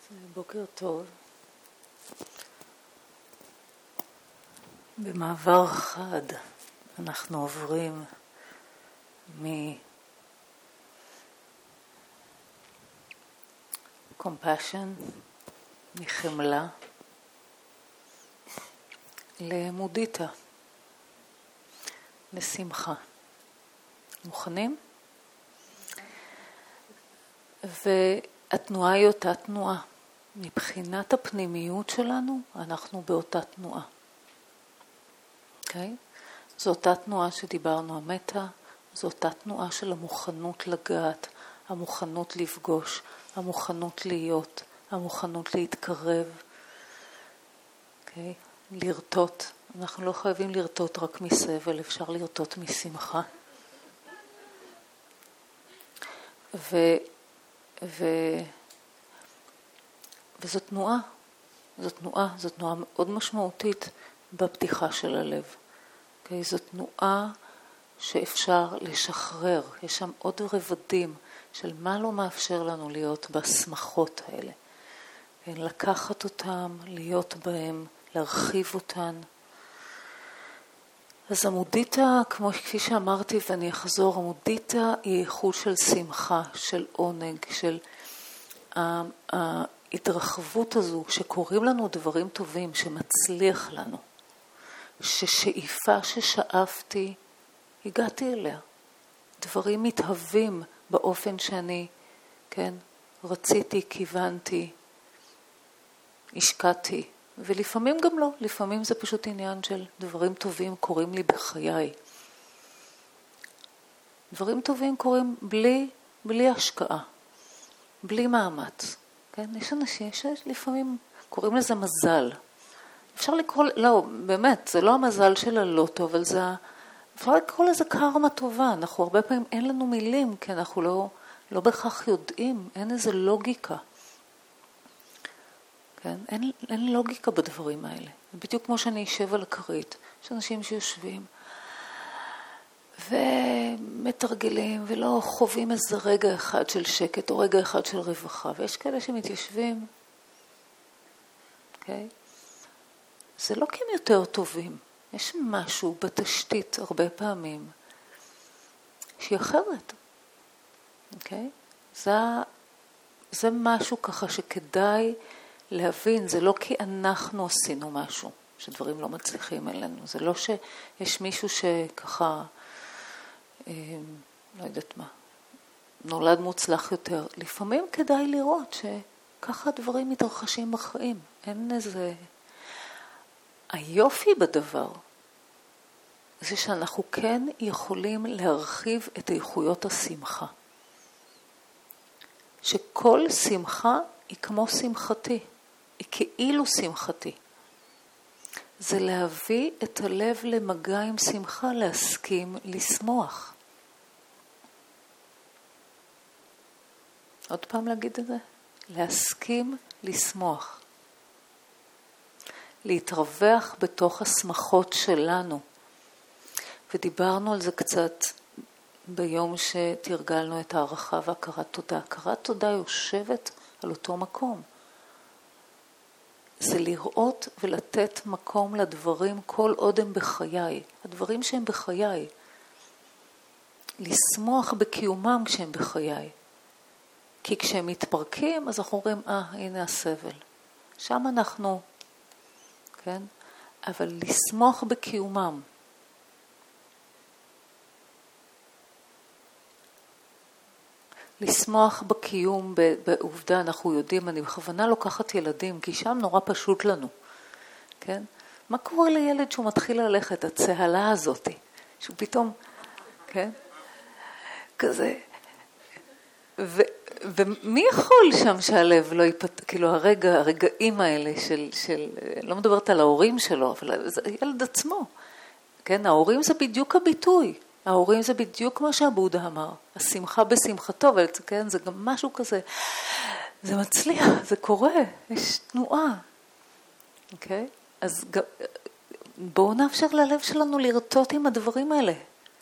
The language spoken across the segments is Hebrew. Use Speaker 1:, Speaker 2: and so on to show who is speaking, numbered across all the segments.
Speaker 1: בוקר טוב. במעבר חד אנחנו עוברים compassion, מחמלה, למודיטה, לשמחה. מוכנים? והתנועה היא אותה תנועה. מבחינת הפנימיות שלנו, אנחנו באותה תנועה. אוקיי? זו אותה תנועה שדיברנו, המטה, זו אותה תנועה של המוכנות לגעת, המוכנות לפגוש, המוכנות להיות, המוכנות להתקרב. אוקיי? לרטוט. אנחנו לא חייבים לרטוט רק מסבל, אפשר לרטוט משמחה. וזו תנועה, זו תנועה מאוד משמעותית בפתיחה של הלב. Okay, זו תנועה שאפשר לשחרר, יש שם עוד רבדים של מה לא מאפשר לנו להיות בשמחות האלה. Okay, לקחת אותם, להיות בהם, להרחיב אותן. אז המודיטה, כפי שאמרתי ואני אחזור, המודיטה היא איכות של שמחה, של עונג, של ההתרחבות הזו, שקוראים לנו דברים טובים, שמצליח לנו, ששאיפה ששאפתי, הגעתי אליה. דברים מתהווים באופן שאני, כן, רציתי, כיוונתי, השקעתי, ולפעמים גם לא, לפעמים זה פשוט עניין של דברים טובים קורים לי בחיי. דברים טובים קורים בלי השקעה, בלי מאמץ. כן? יש אנשים שלפעמים קוראים לזה מזל. אפשר לקרוא, לא, באמת, זה לא המזל של הלוטו, אבל זה, אפשר לקרוא לזה קרמה טובה. אנחנו הרבה פעמים אין לנו מילים, כי אנחנו לא בכך יודעים, אין איזה לוגיקה. כן? אין לוגיקה בדברים האלה. בדיוק כמו שאני אשב על הכרית, יש אנשים שיושבים ומתרגלים ולא חווים איזה רגע אחד של שקט או רגע אחד של רווחה, ויש כאלה שמתיישבים, אוקיי? זה לא כי הם יותר טובים, יש משהו בתשתית הרבה פעמים שהיא אחרת, אוקיי? זה משהו ככה שכדאי להבין, זה לא כי אנחנו עשינו משהו, שדברים לא מצליחים אלינו, זה לא שיש מישהו שככה, לא יודעת מה, נולד מוצלח יותר. לפעמים כדאי לראות שככה דברים מתרחשים בחיים. אין איזה... היופי בדבר זה שאנחנו כן יכולים להרחיב את איכויות השמחה. שכל שמחה היא כמו שמחתי, היא כאילו שמחתי. זה להביא את הלב למגע עם שמחה, להסכים, לשמוח. עוד פעם להגיד את זה? להסכים, לשמוח. להתרווח בתוך השמחות שלנו. ודיברנו על זה קצת ביום שתרגלנו את הערכה והכרת תודה. הכרת תודה יושבת על אותו מקום. זה לראות ולתת מקום לדברים כל עוד הם בחיי. הדברים שהם בחיי. לשמוח בקיומם כשהם בחיי. כי כשהם מתפרקים, אז אנחנו אומרים, הנה הסבל. שם אנחנו, כן? אבל לשמוח בקיומם. לשמוח בקיום, בעובדה, אנחנו יודעים, אני בכוונה לוקחת ילדים, כי שם נורא פשוט לנו, כן? מה קורה לילד שהוא מתחיל ללכת, הצהלה הזאת, שהוא פתאום, כן? כזה, ומי יכול שם שהלב לא ייפתח, כאילו הרגעים האלה של, לא מדברת על ההורים שלו, אבל זה ילד עצמו, כן? ההורים זה בדיוק הביטוי, ההורים זה בדיוק מה שהבודה אמר, השמחה בשמחתו, אבל כן, זה גם משהו כזה, זה מצליח, זה קורה, יש תנועה, אוקיי? אז בואו נאפשר ללב שלנו לרטוט עם הדברים האלה.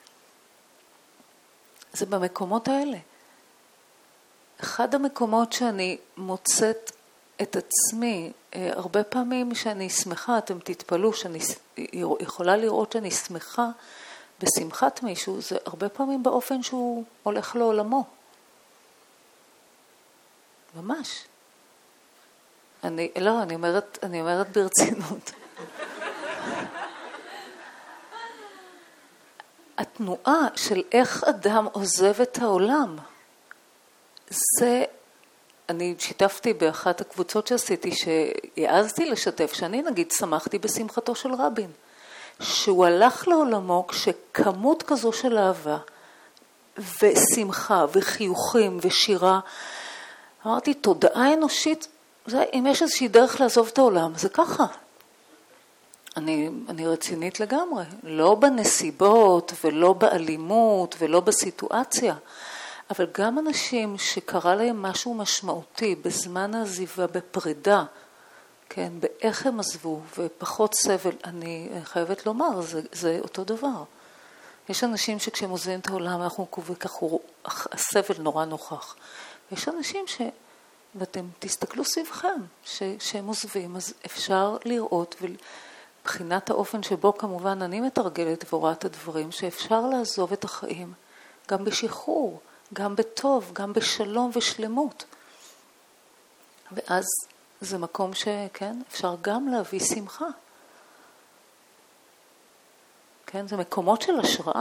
Speaker 1: זה במקומות האלה. אחד המקומות שאני מוצאת את עצמי, הרבה פעמים שאני שמחה, אתם תתפלו שאני יכולה לראות שאני שמחה בשמחת מישהו, זה הרבה פעמים באופן שהוא הולך לעולמו. ממש. אני אומרת ברצינות. התנועה של איך אדם עוזב את העולם, זה, אני שיתפתי באחת הקבוצות שעשיתי, שהעזתי לשתף, שאני נגיד שמחתי בשמחתו של רבין, שהוא הלך לעולמו כשכמות כזו של אהבה, ושמחה, וחיוכים, ושירה, אמרתי, תודעה אנושית, זה, אם יש איזושהי דרך לעזוב את העולם, זה ככה. אני רצינית לגמרי, לא בנסיבות ולא באלימות ולא בסיטואציה, אבל גם אנשים שקרה להם משהו משמעותי בזמן העזיבה, בפרידה, כן, באיך הם עזבו ופחות סבל, אני חייבת לומר, זה אותו דבר. יש אנשים שכשהם עוזבים את העולם, הסבל נורא נוכח. יש אנשים ואתם תסתכלו סביבכם, שהם עוזבים, אז אפשר לראות מבחינת האופן שבו כמובן אני מתרגלת ורואה את הדברים, שאפשר לעזוב את החיים גם בשחרור, גם בטוב, גם בשלום ושלמות. ואז זה מקום שכן, אפשר גם להביא שמחה. כן, זה מקומות של השראה.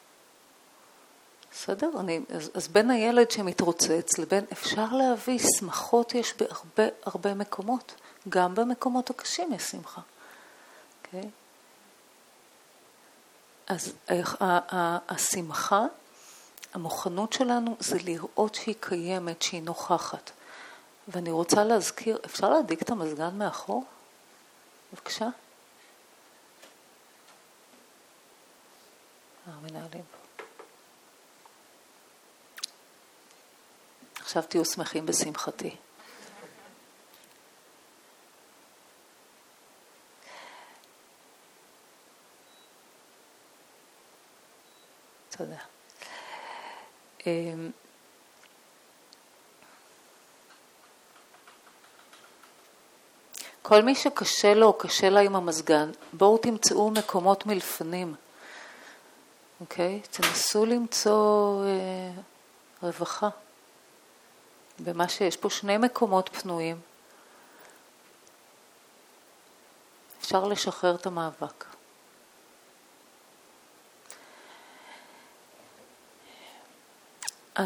Speaker 1: בסדר? אז בין הילד שמתרוצץ לבין אפשר להביא שמחות יש בהרבה מקומות. גם במקומות הקשים יש שמחה. Okay. אז השמחה, המוכנות שלנו זה לראות שהיא קיימת, שהיא נוכחת. ואני רוצה להזכיר, אפשר להדליק את המזגן מאחור? בבקשה. מנהלים. עכשיו תהיו שמחים בשמחתי. תודה. כל מי שקשה לו או קשה לה עם המזגן, בואו תמצאו מקומות מלפנים. אוקיי? תנסו למצוא רווחה. במה שיש פה 2 מקומות פנויים. אפשר לשחרר את המאבק. אז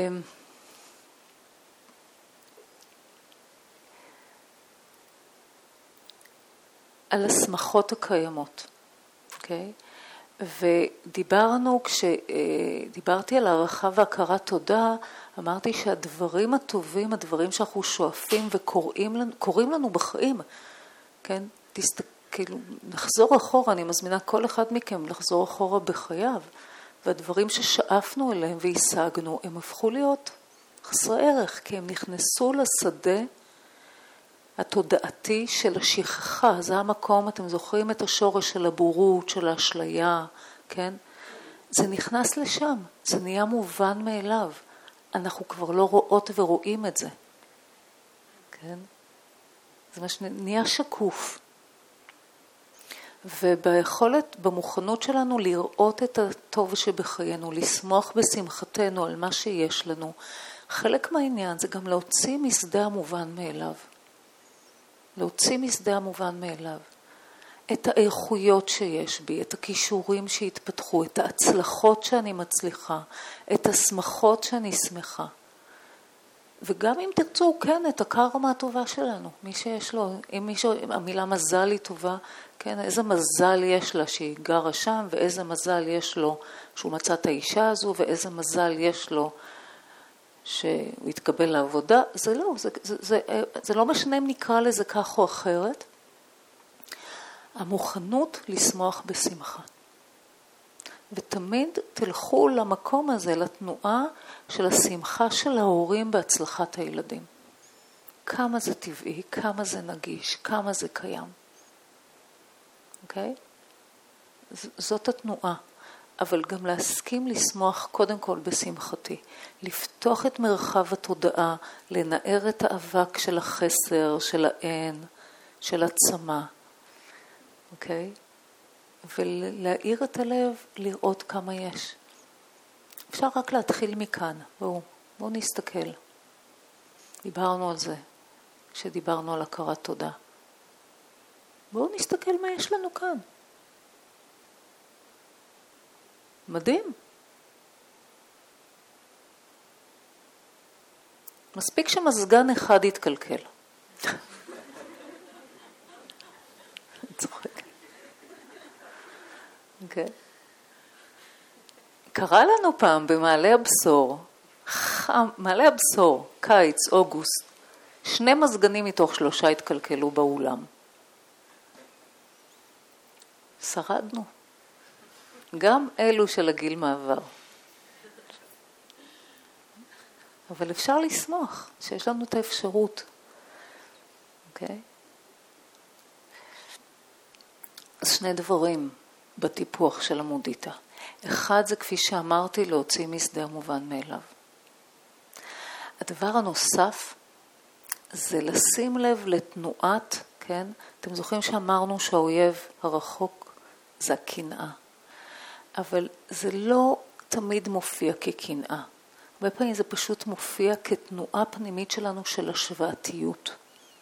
Speaker 1: על השמחות הקיימות, אוקיי? ודיברנו, כשדיברתי על הערכה והכרת תודה, אמרתי שהדברים הטובים, הדברים שאנחנו שואפים וקוראים לנו בחיים, כן? כאילו, נחזור אחורה, אני מזמינה כל אחד מכם לחזור אחורה בחייו, והדברים ששאפנו אליהם והשגנו, הם הפכו להיות חסרי ערך, כי הם נכנסו לשדה התודעתי של השכחה. זה המקום, אתם זוכרים את השורש של הבורות, של האשליה, כן? זה נכנס לשם, זה נהיה מובן מאליו. אנחנו כבר לא רואות ורואים את זה, כן? זה מה שנהיה שקוף. וביכולת, במוכנות שלנו לראות את הטוב שבחיינו, לשמוח בשמחתנו על מה שיש לנו, חלק מהעניין זה גם להוציא משדה המובן מאליו. להוציא משדה המובן מאליו. את האיכויות שיש בי, את הכישורים שהתפתחו, את ההצלחות שאני מצליחה, את השמחות שאני שמחה. וגם אם תרצו, כן, את הקרמה הטובה שלנו, מי שיש לו, אם מישהו, המילה מזל היא טובה, כן, איזה מזל יש לה שהיא גרה שם, ואיזה מזל יש לו שהוא מצא את האישה הזו, ואיזה מזל יש לו שהוא יתקבל לעבודה, זה לא, זה לא משנה אם נקרא לזה כך או אחרת. המוכנות לשמוח בשמחה. ותמיד תלכו למקום הזה, לתנועה של השמחה של ההורים בהצלחת הילדים. כמה זה טבעי, כמה זה נגיש, כמה זה קיים. אוקיי? זאת התנועה. אבל גם להסכים לשמוח קודם כל בשמחתי. לפתוח את מרחב התודעה, לנער את האבק של החסר, של האין, של הצמא. אוקיי? ולהאיר את הלב, לראות כמה יש. אפשר רק להתחיל מכאן. בואו נסתכל. דיברנו על זה, כשדיברנו על הכרת תודה. בואו נסתכל מה יש לנו כאן. מדהים. מספיק שמזגן אחד יתקלקל. צוחק. אוקיי. קרה לנו פעם במעלה הבשור, מעלה הבשור, קיץ, אוגוסט, 2 מזגנים מתוך 3 התקלקלו באולם. שרדנו. גם אלו של הגיל מעבר. אבל אפשר לשמוח שיש לנו את האפשרות. אוקיי? אז 2 דברים בטיפוח של המודיטה. אחד זה כפי שאמרתי, להוציא משדה המובן מאליו. הדבר הנוסף זה לשים לב לתנועת, כן? אתם זוכרים שאמרנו שהאויב הרחוק זה הקנאה. אבל זה לא תמיד מופיע כקנאה. הרבה פעמים זה פשוט מופיע כתנועה פנימית שלנו של השוואתיות.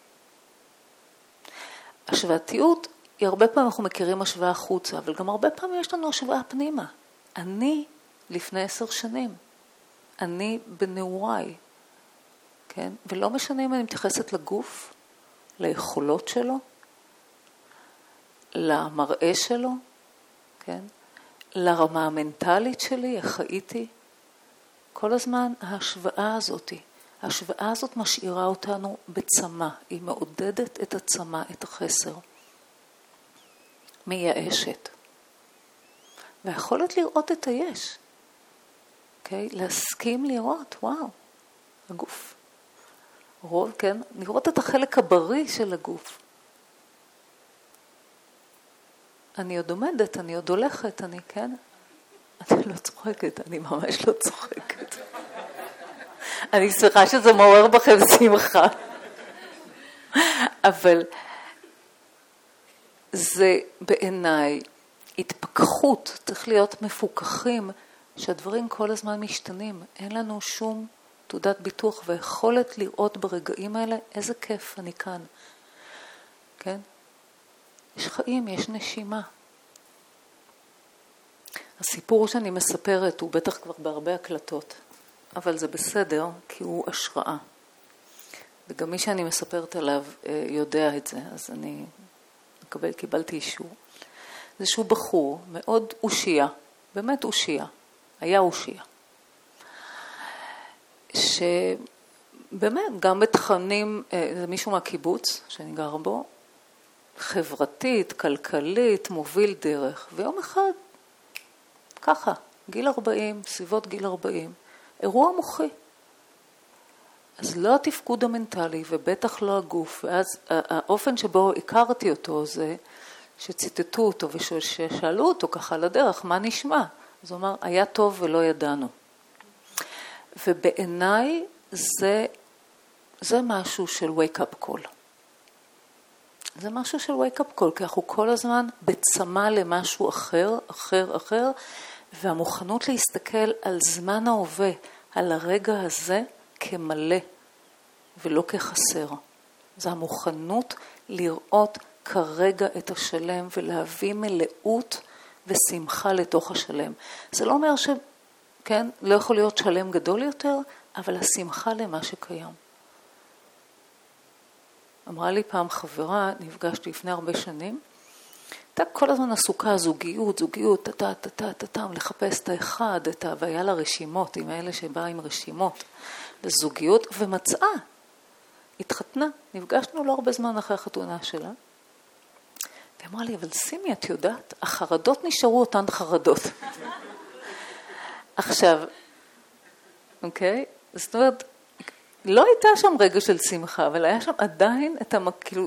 Speaker 1: השוואתיות היא הרבה פעמים אנחנו מכירים השוואה החוצה, אבל גם הרבה פעמים יש לנו השוואה פנימה. אני לפני 10 שנים, אני בנעוריי, כן? ולא משנה אם אני מתייחסת לגוף, ליכולות שלו, למראה שלו, כן? לרמה המנטלית שלי, איך הייתי. כל הזמן ההשוואה הזאת משאירה אותנו בצמא, היא מעודדת את הצמא, את החסר. מייאשת. והיכולת לראות את היש. אוקיי? להסכים לראות, וואו, הגוף. כן? לראות את החלק הבריא של הגוף. אני עוד עומדת, אני עוד הולכת, כן? אני לא צוחקת, אני ממש לא צוחקת. אני שמחה שזה מעורר בכם שמחה. אבל זה בעיניי התפכחות, צריך להיות מפוקחים, שהדברים כל הזמן משתנים. אין לנו שום תעודת ביטוח ויכולת לראות ברגעים האלה איזה כיף אני כאן. כן? יש חיים, יש נשימה. הסיפור שאני מספרת הוא בטח כבר בהרבה הקלטות, אבל זה בסדר כי הוא השראה. וגם מי שאני מספרת עליו יודע את זה, אז אני קיבלתי אישור. זה שהוא בחור מאוד אושייה, באמת אושייה, היה אושייה. שבאמת גם בתכנים, זה מישהו מהקיבוץ שאני גר בו, חברתית, כלכלית, מוביל דרך, ויום אחד, ככה, גיל 40, סביבות גיל 40, אירוע מוחי. אז לא התפקוד המנטלי ובטח לא הגוף, ואז האופן שבו הכרתי אותו זה שציטטו אותו וששאלו אותו ככה לדרך, מה נשמע? אז הוא אמר, היה טוב ולא ידענו. ובעיניי זה משהו של wake up call. זה משהו של wake up call, כי אנחנו כל הזמן בצמא למשהו אחר, והמוכנות להסתכל על זמן ההווה, על הרגע הזה כמלא ולא כחסר. זה המוכנות לראות כרגע את השלם ולהביא מלאות ושמחה לתוך השלם. זה לא אומר כן, לא יכול להיות שלם גדול יותר, אבל השמחה למה שקיים. אמרה לי פעם חברה, נפגשתי לפני הרבה שנים, הייתה כל הזמן עסוקה, זוגיות, לחפש את האחד, והיה לה רשימות, עם האלה שבאה עם רשימות, לזוגיות, ומצאה, התחתנה, נפגשנו לא הרבה זמן אחרי החתונה שלה, ואמרה לי, אבל שימי, את יודעת, החרדות נשארו אותן חרדות. עכשיו, אוקיי? זאת אומרת, לא הייתה שם רגע של שמחה, אבל היה שם עדיין את כאילו,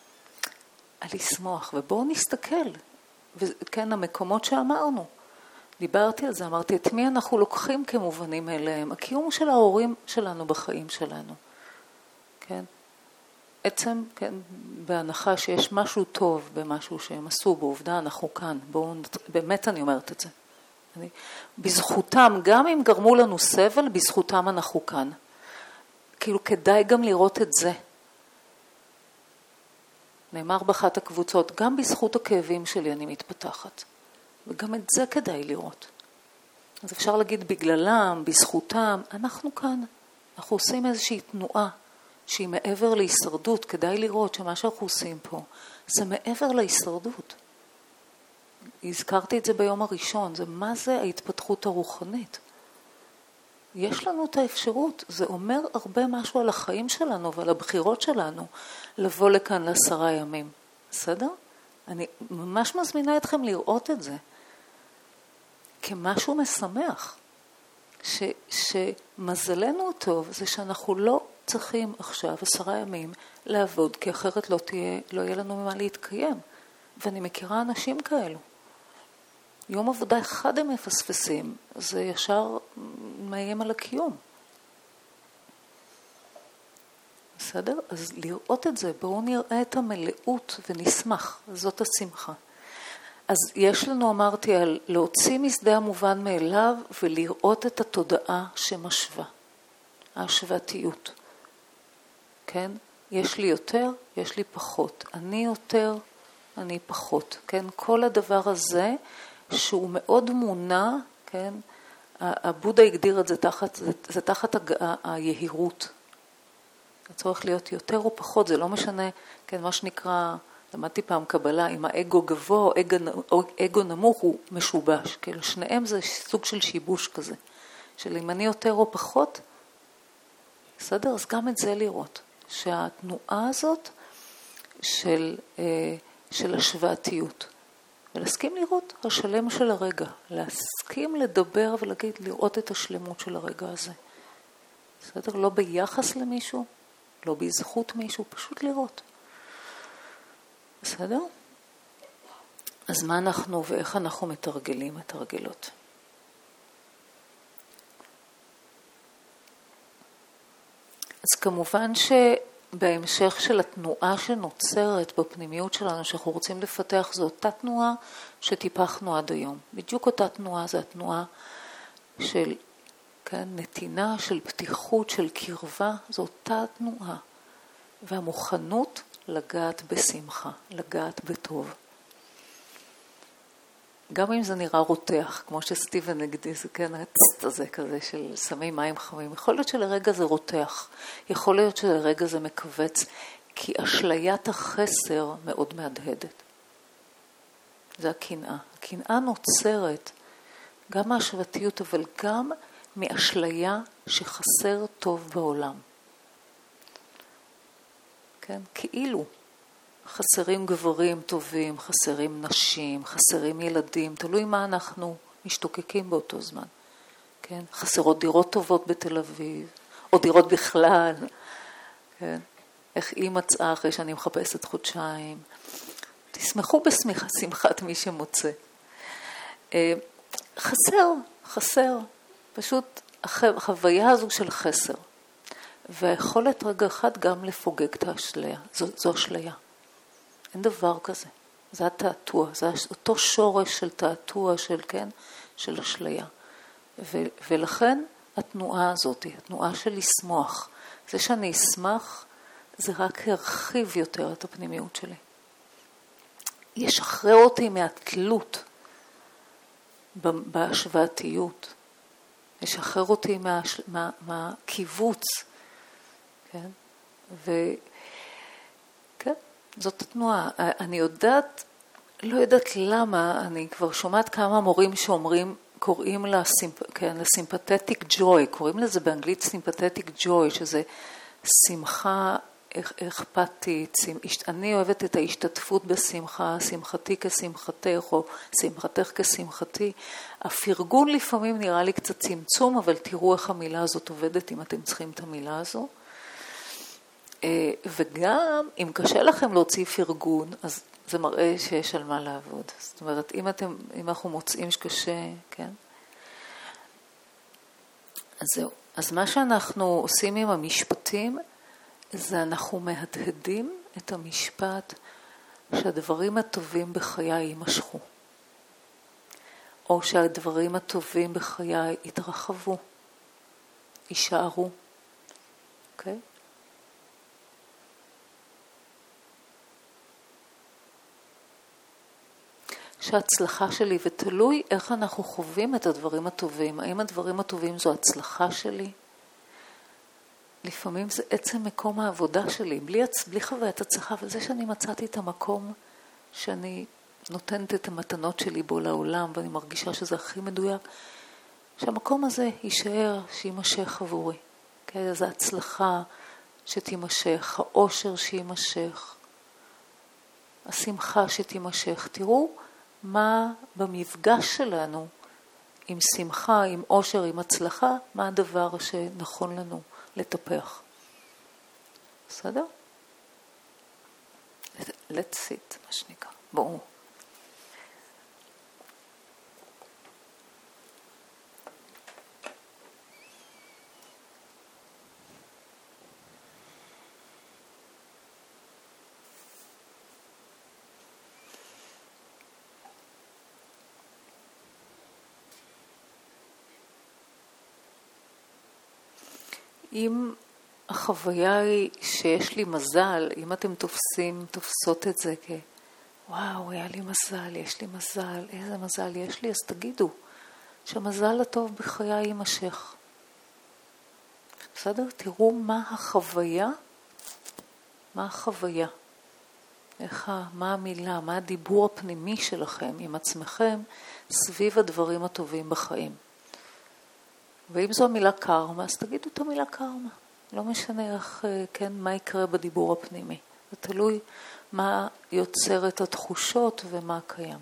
Speaker 1: על לשמוח, ובואו נסתכל, וכן, המקומות שאמרנו, דיברתי על זה, אמרתי, את מי אנחנו לוקחים כמובנים אליהם? הקיום של ההורים שלנו בחיים שלנו. כן? עצם, כן, בהנחה שיש משהו טוב במשהו שהם עשו, בעובדה אנחנו כאן, באמת אני אומרת את זה. בזכותם, גם אם גרמו לנו סבל, בזכותם אנחנו כאן. כאילו כדאי גם לראות את זה. נאמר באחת הקבוצות, גם בזכות הכאבים שלי אני מתפתחת. וגם את זה כדאי לראות. אז אפשר להגיד בגללם, בזכותם, אנחנו כאן. אנחנו עושים איזושהי תנועה שהיא מעבר להישרדות. כדאי לראות שמה שאנחנו עושים פה זה מעבר להישרדות. הזכרתי את זה ביום הראשון, זה מה זה ההתפתחות הרוחנית. יש לנו את האפשרות, זה אומר הרבה משהו על החיים שלנו ועל הבחירות שלנו, לבוא לכאן ל10 ימים. בסדר? אני ממש מזמינה אתכם לראות את זה כמשהו משמח. שמזלנו הטוב זה שאנחנו לא צריכים עכשיו 10 ימים לעבוד, כי אחרת לא יהיה לנו ממה להתקיים. ואני מכירה אנשים כאלו. יום עבודה אחד הם מפספסים, זה ישר מאיים על הקיום. בסדר? אז לראות את זה, בואו נראה את המלאות ונשמח, זאת השמחה. אז יש לנו, אמרתי, על להוציא משדה המובן מאליו ולראות את התודעה שמשווה. ההשוואתיות. כן? יש לי יותר, יש לי פחות. אני יותר, אני פחות. כן? כל הדבר הזה שהוא מאוד מונע, כן? הבודה הגדיר את זה תחת היהירות. הצורך להיות יותר או פחות, זה לא משנה, כן, מה שנקרא, למדתי פעם קבלה, אם האגו גבוה או אגו נמוך הוא משובש, כאילו שניהם זה סוג של שיבוש כזה, של אם אני יותר או פחות, בסדר? אז גם את זה לראות, שהתנועה הזאת של השוואתיות, ולהסכים לראות השלם של הרגע, להסכים לדבר ולהגיד, לראות את השלמות של הרגע הזה. בסדר? לא ביחס למישהו, לא בזכות מישהו, פשוט לראות. בסדר? אז מה אנחנו ואיך אנחנו מתרגלים את הרגלות? אז כמובן שבהמשך של התנועה שנוצרת בפנימיות שלנו, שאנחנו רוצים לפתח, זו אותה תנועה שטיפחנו עד היום. בדיוק אותה תנועה, זו התנועה של כן, נתינה, של פתיחות, של קרבה, זו אותה תנועה. והמוכנות לגעת בשמחה, לגעת בטוב. גם אם זה נראה רותח, כמו שסטיבן הגדיר, זה כן הצט הזה כזה של שמים מים חמים. יכול להיות שלרגע זה רותח, יכול להיות שלרגע זה מקווץ, כי אשליית החסר מאוד מהדהדת. זה הקנאה. הקנאה נוצרת גם מהשוואתיות, אבל גם מאשליה שחסר טוב בעולם. כן? כאילו חסרים גברים טובים, חסרים נשים, חסרים ילדים, תלוי מה אנחנו משתוקקים באותו זמן. כן? חסרות דירות טובות בתל אביב, או דירות בכלל. כן? איך היא מצאה אחרי שאני מחפשת חודשיים. תשמחו בשמחת מי שמוצא. חסר. פשוט החוויה הזו של חסר. והיכולת רגע אחד גם לפוגג את האשליה. זו אשליה. אין דבר כזה. זה התעתוע. זה אותו שורש של תעתוע של אשליה. ולכן התנועה הזאת, התנועה של לשמוח. זה שאני אשמח, זה רק ירחיב יותר את הפנימיות שלי. ישחרר אותי מהתלות בהשוואתיות. ישחרר אותי מהקיבוץ. כן? כן, זאת התנועה. אני לא יודעת למה, אני כבר שומעת כמה מורים שאומרים, קוראים לסימפתטיק ג'וי, קוראים לזה באנגלית סימפתטיק ג'וי, שזה שמחה אכפתית, אני אוהבת את ההשתתפות בשמחה, שמחתי כשמחתך או שמחתך כשמחתי. הפרגון לפעמים נראה לי קצת צמצום, אבל תראו איך המילה הזאת עובדת אם אתם צריכים את המילה הזו. וגם אם קשה לכם להוציא פרגון, אז זה מראה שיש על מה לעבוד. זאת אומרת, אם אנחנו מוצאים שקשה, כן? אז זהו. אז מה שאנחנו עושים עם המשפטים, זה אנחנו מהדהדים את המשפט שהדברים הטובים בחיי יימשכו. או שהדברים הטובים בחיי יתרחבו, יישארו. אוקיי? שההצלחה שלי, ותלוי איך אנחנו חווים את הדברים הטובים. האם הדברים הטובים זו הצלחה שלי? לפעמים זה עצם מקום העבודה שלי, בלי חוויית הצלחה, וזה שאני מצאתי את המקום שאני נותנת את המתנות שלי בו לעולם, ואני מרגישה שזה הכי מדויק, שהמקום הזה יישאר, שימשך עבורי. Okay? אז ההצלחה שתימשך, האושר שימשך, השמחה שתימשך. תראו מה במפגש שלנו עם שמחה, עם אושר, עם הצלחה, מה הדבר שנכון לנו לטפח. בסדר? Let's sit, מה שנקרא. בואו. אם החוויה היא שיש לי מזל, אם אתם תופסות את זה וואו, היה לי מזל, יש לי מזל, איזה מזל יש לי, אז תגידו שהמזל הטוב בחיי יימשך. בסדר? תראו מה החוויה, מה המילה, מה הדיבור הפנימי שלכם עם עצמכם סביב הדברים הטובים בחיים. ואם זו המילה קרמה, אז תגידו את המילה קרמה. לא משנה איך, כן, מה יקרה בדיבור הפנימי. זה תלוי מה יוצר את התחושות ומה קיים.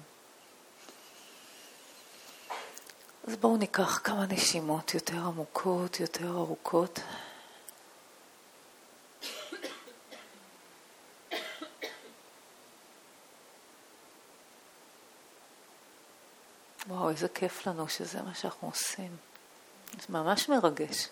Speaker 1: אז בואו ניקח כמה נשימות יותר עמוקות, יותר ארוכות. וואו, איזה כיף לנו שזה מה שאנחנו עושים. זה ממש מרגש.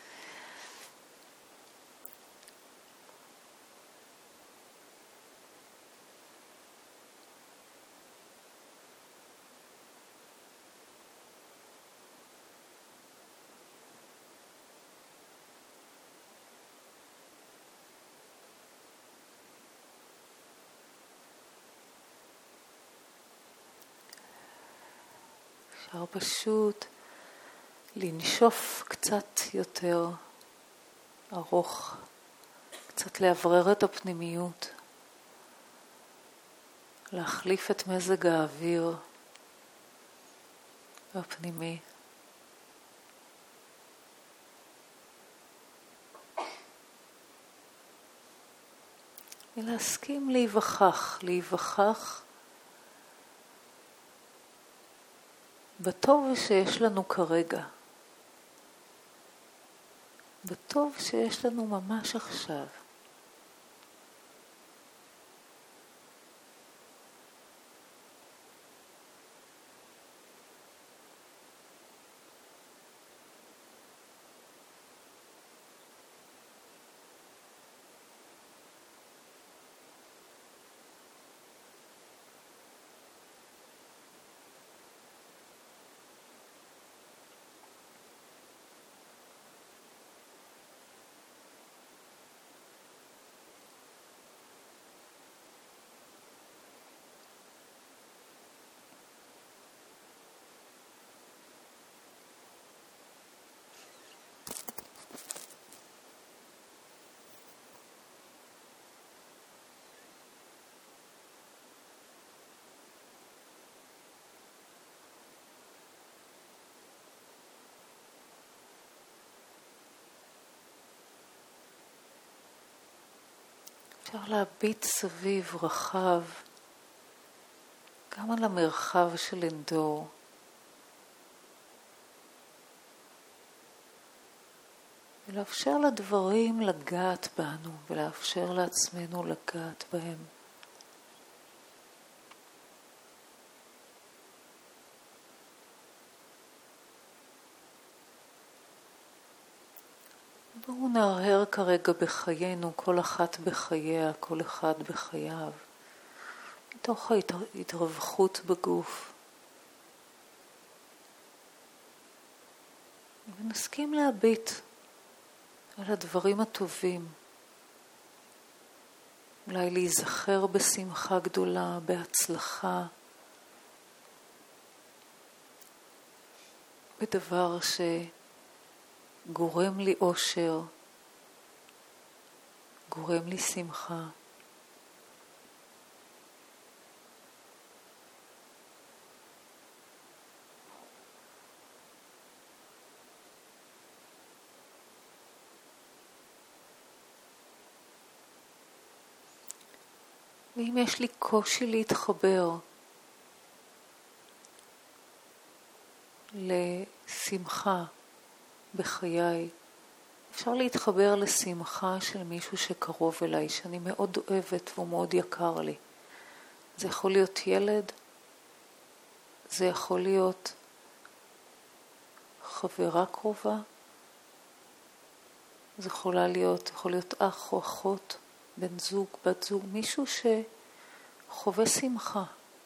Speaker 1: אפשר פשוט לנשוף קצת יותר ארוך, קצת לאוורר את הפנימיות, להחליף את מזג האוויר הפנימי. ולהסכים להיווכח בטוב שיש לנו כרגע. בטוב שיש לנו ממש עכשיו. אפשר להביט סביב רחב, גם על המרחב של אנדור. ולאפשר לדברים לגעת בנו, ולאפשר לעצמנו לגעת בהם. בואו נהרהר כרגע בחיינו, כל אחת בחייה, כל אחד בחייו, מתוך ההתרווחות בגוף. ונסכים להביט על הדברים הטובים. אולי להיזכר בשמחה גדולה, בהצלחה, בדבר שגורם לי אושר, גורם לי שמחה. ואם יש לי קושי להתחבר לשמחה בחיי, אפשר להתחבר לשמחה של מישהו שקרוב אליי, שאני מאוד אוהבת והוא מאוד יקר לי. זה יכול להיות ילד, זה יכול להיות חברה קרובה, זה יכול להיות אח או אחות, בן זוג, בת זוג, מישהו שחווה שמחה.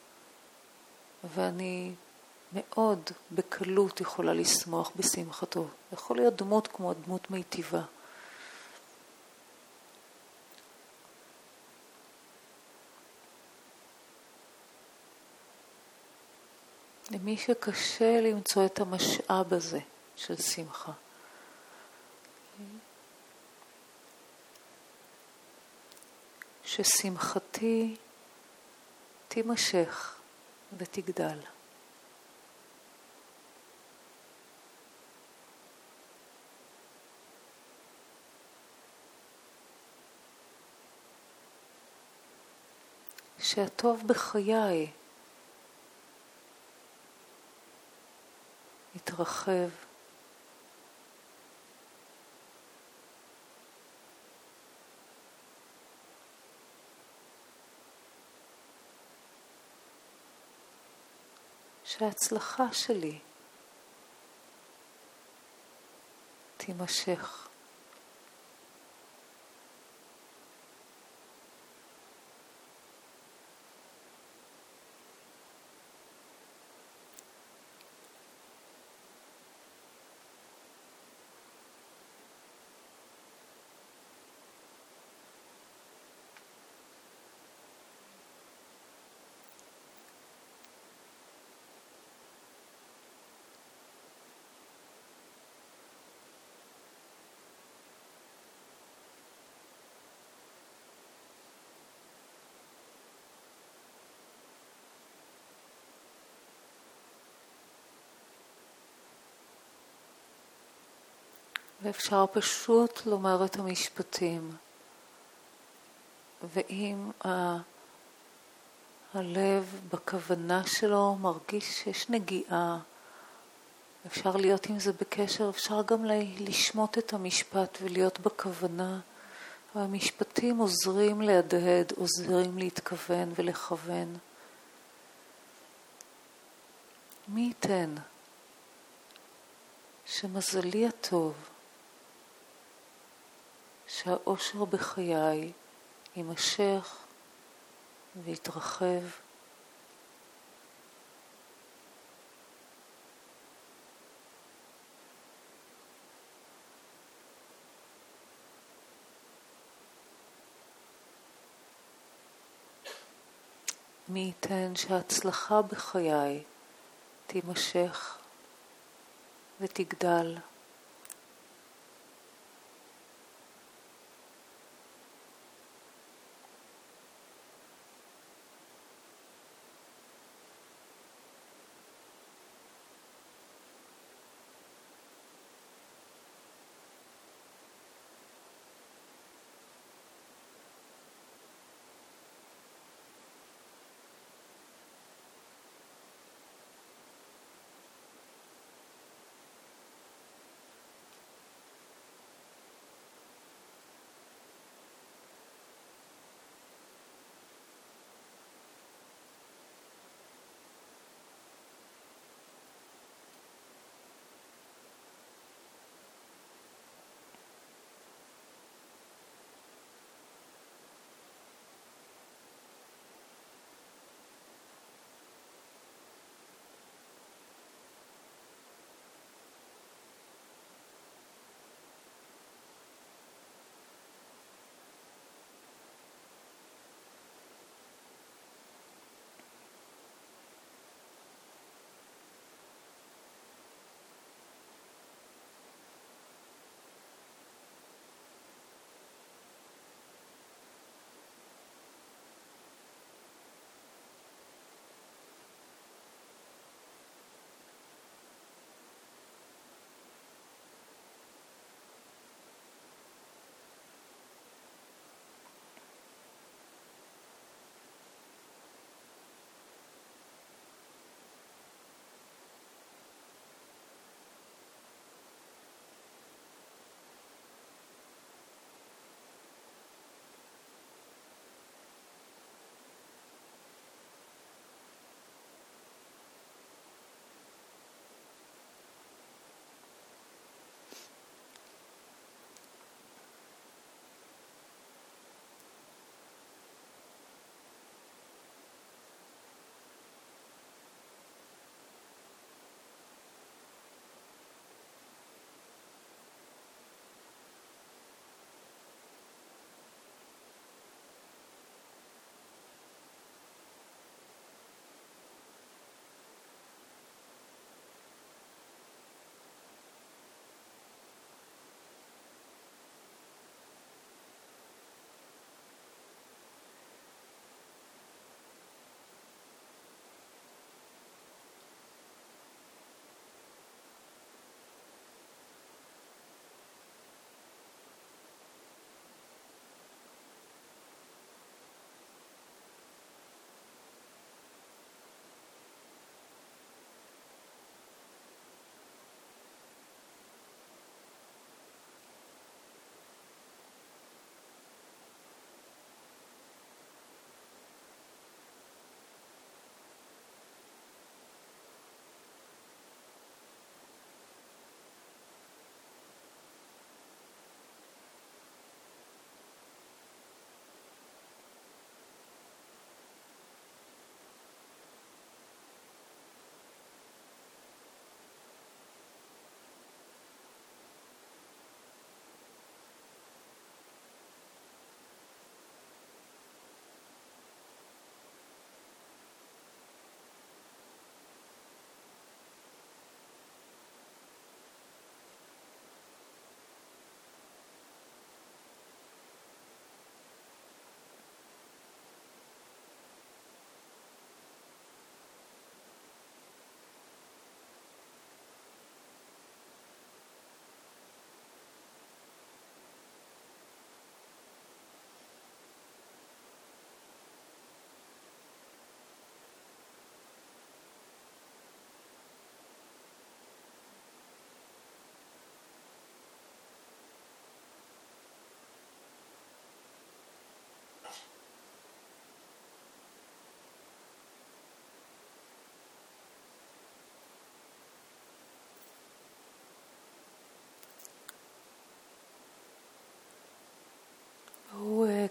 Speaker 1: ואני מאוד בקלות יכולה לשמוח בשמחתו. יכול להיות דמות כמו דמות מיטיבה. למי שקשה למצוא את המשאב הזה של שמחה. ששמחתי תימשך ותגדל. שהטוב בחיי יתרחב, שההצלחה שלי תימשך. ואפשר פשוט לומר את המשפטים. ואם הלב בכוונה שלו מרגיש שיש נגיעה, אפשר להיות עם זה בקשר, אפשר גם לשמוט את המשפט ולהיות בכוונה. והמשפטים עוזרים להדהד, עוזרים להתכוון ולכוון. מי ייתן שמזלי הטוב, שהאושר בחיי יימשך ויתרחב, מי ייתן שההצלחה בחיי תימשך ותגדל.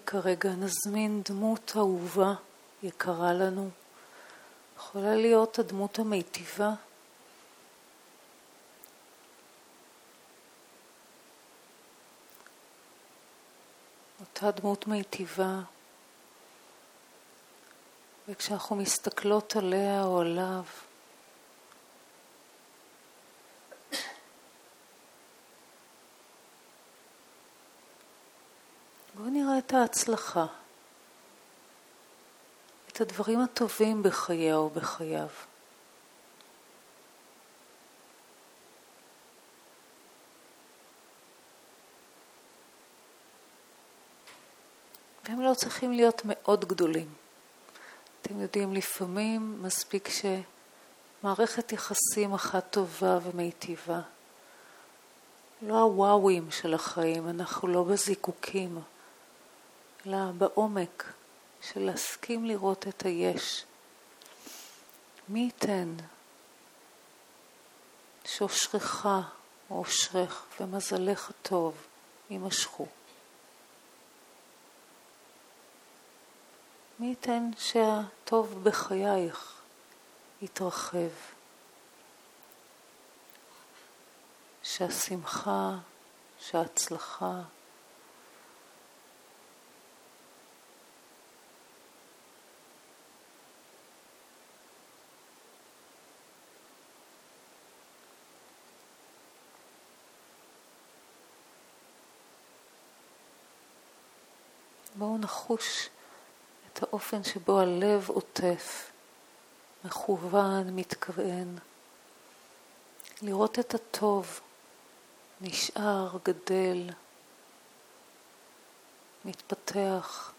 Speaker 1: כרגע נזמין דמות אהובה, יקרה לנו. יכולה להיות הדמות המיטיבה. אותה דמות מיטיבה. וכשאנחנו מסתכלות עליה או עליו, בואו נראה את ההצלחה, את הדברים הטובים בחייה או בחייו. והם לא צריכים להיות מאוד גדולים. אתם יודעים, לפעמים מספיק שמערכת יחסים אחת טובה ומיטיבה. לא הוואוים של החיים, אנחנו לא בזיקוקים, אלא בעומק של להסכים לראות את היש. מי ייתן שאושרך או אושרך ומזלך טוב יימשכו. מי ייתן שהטוב בחייך יתרחב. שהשמחה, שההצלחה, בואו נחוש את האופן שבו הלב עוטף, מכוון, מתכוון, לראות את הטוב, נשאר, גדל, מתפתח.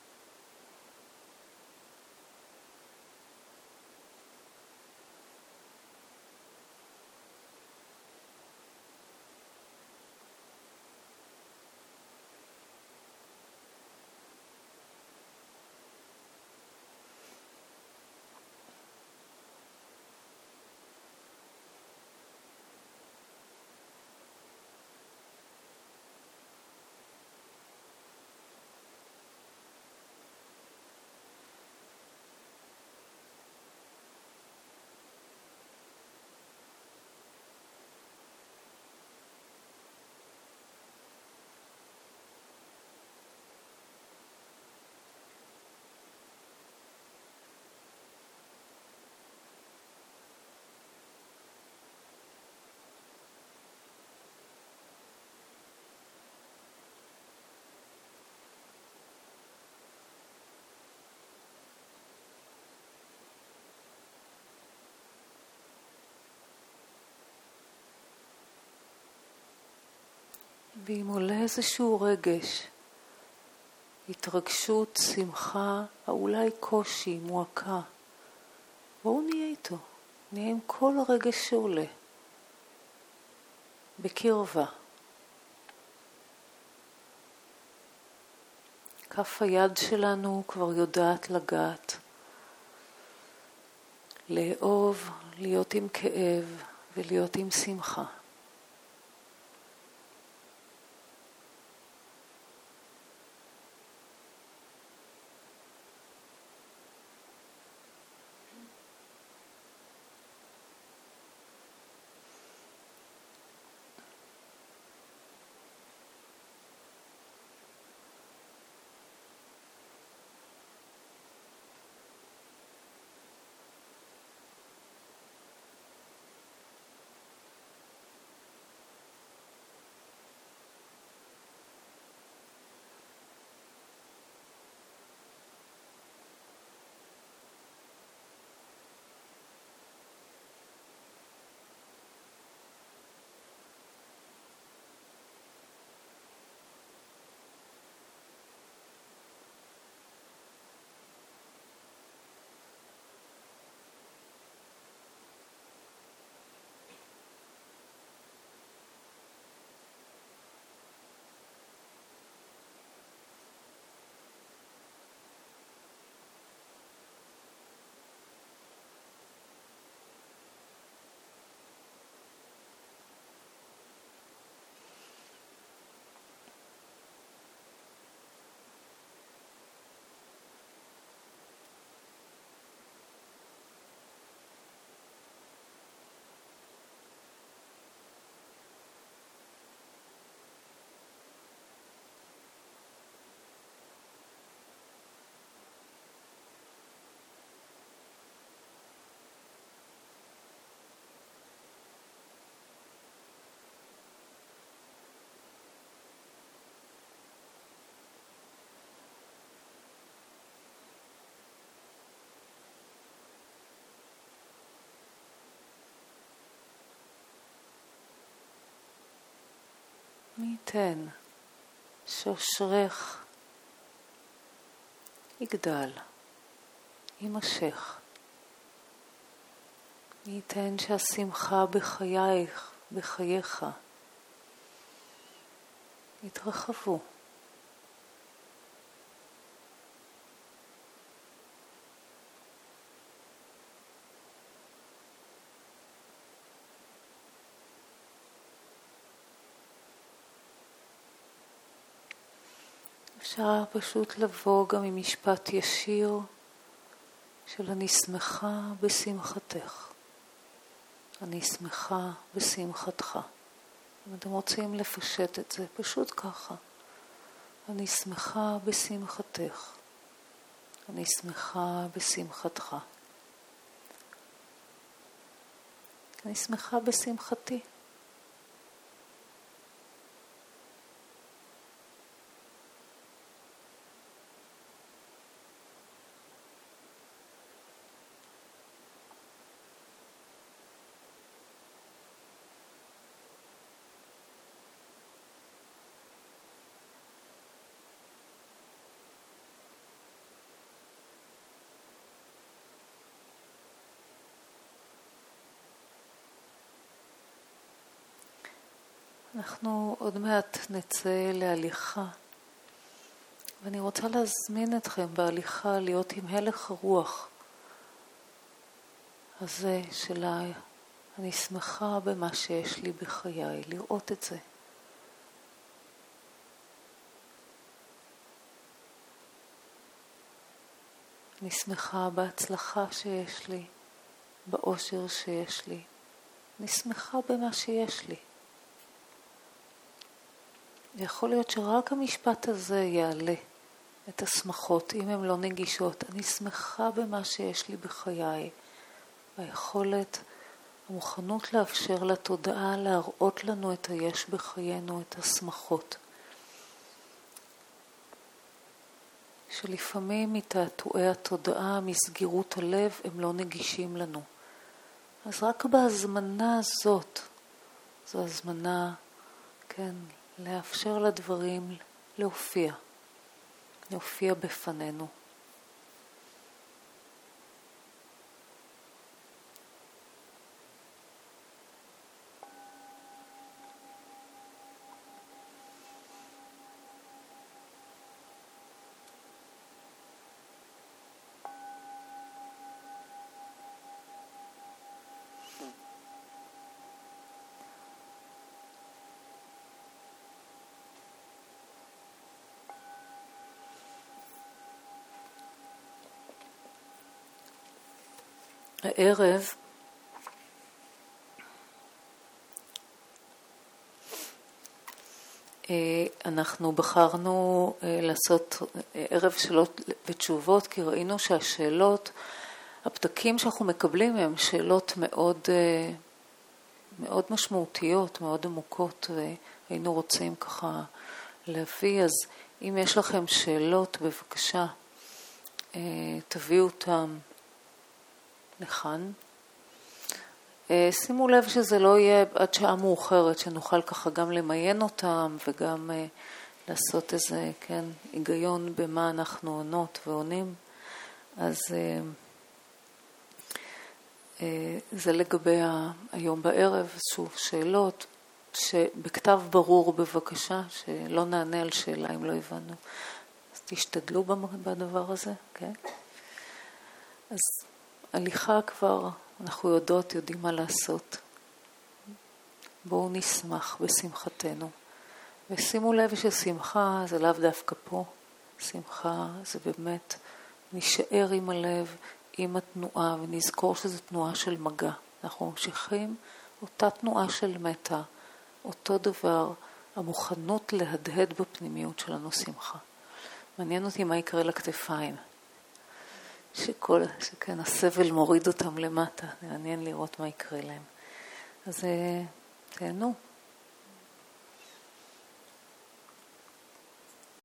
Speaker 1: ואם עולה איזשהו רגש, התרגשות, שמחה, או אולי קושי, מועקה, בואו נהיה איתו, נהיה עם כל הרגש שעולה, בקרבה. כף היד שלנו כבר יודעת לגעת, לאהוב, להיות עם כאב ולהיות עם שמחה. מי ייתן שאושרך יגדל, יימשך. מי ייתן שהשמחה בחייך יתרחבו. אפשר פשוט לבוא גם עם משפט ישיר של אני שמחה בשמחתך. אני שמחה בשמחתך. אם אתם רוצים לפשט את זה, פשוט ככה. אני שמחה בשמחתך. אני שמחה בשמחתך. אני שמחה בשמחתי. אנחנו עוד מעט נצא להליכה, ואני רוצה להזמין אתכם בהליכה להיות עם הלך הרוח הזה של אני שמחה במה שיש לי בחיי, לראות את זה. אני שמחה בהצלחה שיש לי, באושר שיש לי. אני שמחה במה שיש לי. יכול להיות שרק המשפט הזה יעלה את השמחות, אם הן לא נגישות. אני שמחה במה שיש לי בחיי. היכולת, המוכנות לאפשר לתודעה להראות לנו את היש בחיינו, את השמחות. שלפעמים מתעתועי התודעה, מסגירות הלב, הם לא נגישים לנו. אז רק בהזמנה הזאת, זו הזמנה, כן, לאפשר לדברים להופיע בפנינו. הערב אנחנו בחרנו לעשות ערב שאלות ותשובות, כי ראינו שהשאלות, הפתקים שאנחנו מקבלים הם שאלות מאוד, מאוד משמעותיות, מאוד עמוקות, והיינו רוצים ככה להביא. אז אם יש לכם שאלות, בבקשה, תביאו אותם לכאן. שימו לב שזה לא יהיה עד שעה מאוחרת, שנוכל ככה גם למיין אותם וגם לעשות איזה, כן, היגיון במה אנחנו עונות ועונים. אז זה לגבי היום בערב, שוב, שאלות שבכתב ברור בבקשה, שלא נענה על שאלה אם לא הבנו. אז תשתדלו בדבר הזה, כן? אז הליכה כבר, אנחנו יודעים מה לעשות. בואו נשמח בשמחתנו. ושימו לב ששמחה זה לאו דווקא פה. שמחה זה באמת נשאר עם הלב, עם התנועה, ונזכור שזו תנועה של מגע. אנחנו ממשיכים אותה תנועה של מטה, אותו דבר, המוכנות להדהד בפנימיות שלנו שמחה. מעניין אותי מה יקרה לכתפיים. שכן הסבל מוריד אותם למטה, מעניין לראות מה יקרה להם. אז תהנו.